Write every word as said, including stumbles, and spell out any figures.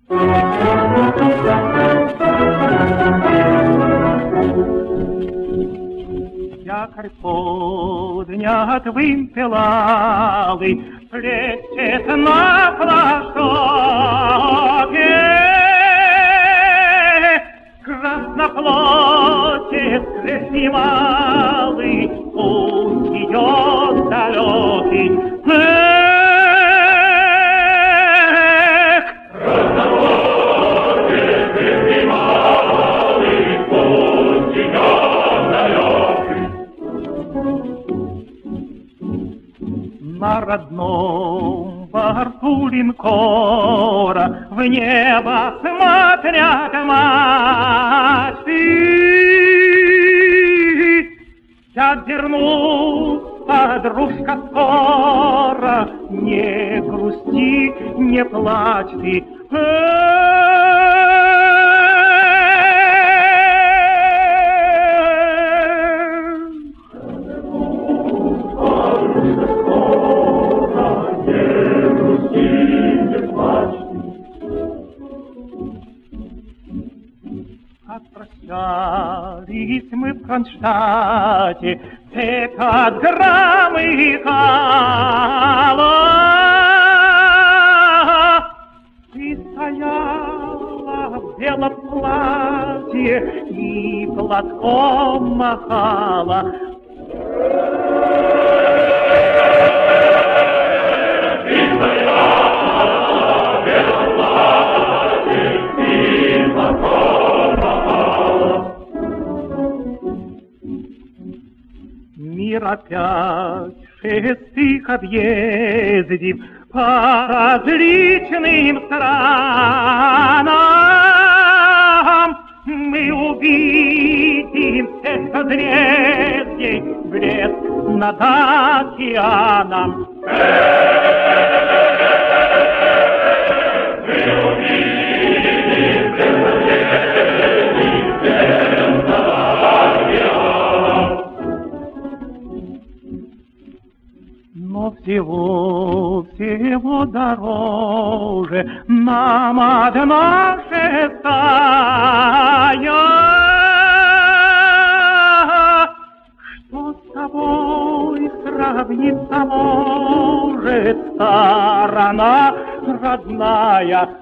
Якорь поднят вымпелалый, плещет на флажке. Красноплотец красивалый, путь идет далекий. Эх! Красноплотец красивалый, путь идет далекий. На родном борту линкора в небо смотрят мачты. Сядь, вернусь, подружка, скоро, не грусти, не плачь ты. Прощались мы в Кронштадте, цепь от громыхала. Ты стояла в белом платье и платком махала. Ты стояла в белом платье и платком махала. Мир опять шестых объездив по различным странам, мы увидим это древний блеск над океаном. Мы увидим это древний блеск над океаном. Но всего, всего дороже нам одна шестая, что с тобой сравниться может сторона родная.